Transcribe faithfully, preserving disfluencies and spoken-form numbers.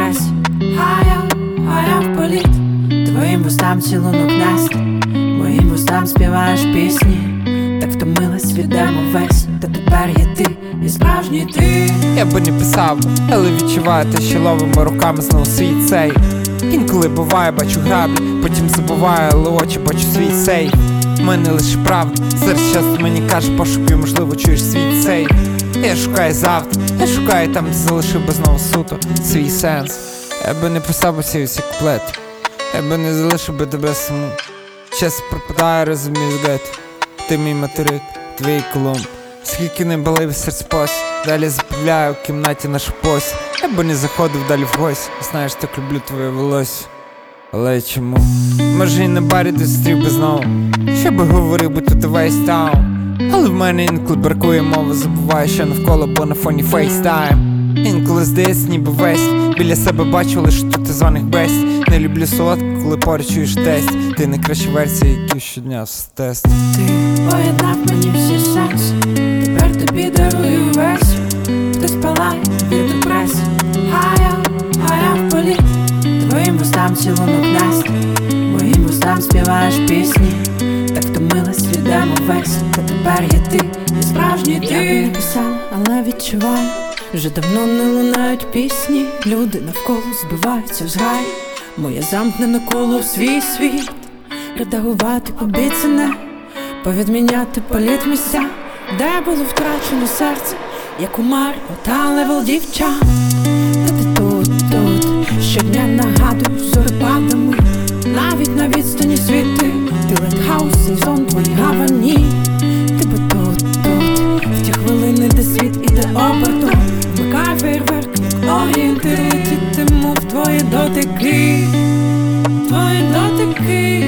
пресі. А я, а я в політ, твоїм вустам цілунок нести, моїм вустам співаєш пісні. Так втомилась від демо весь, та тепер є ти, і справжній ти. Я би не писав, але відчуваю те, що ловими руками знову свій цей. Інколи буває, бачу граблі, потім забуваю, але очі бачу свій сейф. В мене лише правда, зараз часто мені каже пошукай, можливо чуєш свій цей. Я шукаю завтра, я шукаю там, де залишив би знову суто свій сенс. Я би не писав усі усі куплети, я би не залишив би тебе саму. Час пропадає, розумію, згадати. Ти мій материк, твій колумб. Скільки не болив серце пос, далі запівляю у кімнаті нашу пось. Я би не заходив далі в гості, знаєш, так люблю твоє волосся. Але чому? Може і на барі ти зустрів би знову, що би говорив би тут весь таун. Але в мене інколи бракує мови, забуваю, що навколо, бо на фоні фейстайм. Інколи здається, ніби весь біля себе бачу лише тут званих бесть. Не люблю солодко, коли поруч чуєш тест. Ти найкраща версія, яку щодня тест. Ти поєднав мені всі сенси, тепер тобі дарую весь. Ти спалай від депресії. А я, а я в політ, твоїм вустам цілунок нести, моїм вустам співаєш пісні. Так втомилась від демо весь, та тепер є ти, і справжній ти. Я би не писав, але відчуваю, вже давно не лунають пісні. Люди навколо збиваються в зграй, моє замкнене коло в свій світ. Редагувати обіцяне, повідміняти політ місця, де було втрачено серце, як у Маріо та левел дівчат. Та ти тут, тут, щодня нагадуєш зорепадами, навіть на відстані світи. Ти лайтхаус, сезон твої гавані. Ти би тут, тут, в ті хвилини, де світ іде обертом, вмикай фейерверк, як орієнтир, летітиму в твої дотики, твої дотики.